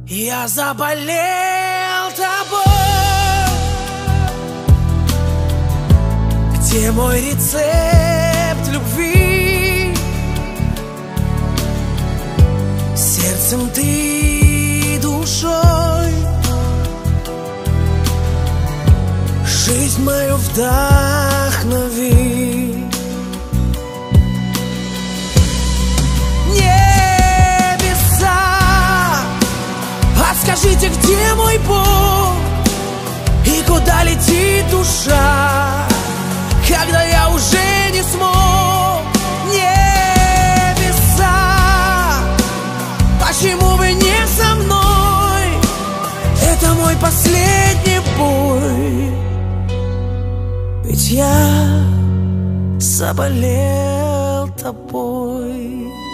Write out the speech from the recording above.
Я заболел тобой. Где мой рецепт любви? Сердцем ты, душой жизнь мою вдохнови. Скажите, где мой Бог и куда летит душа, когда я уже не смог? Небеса, почему вы не со мной? Это мой последний бой, ведь я заболел тобой.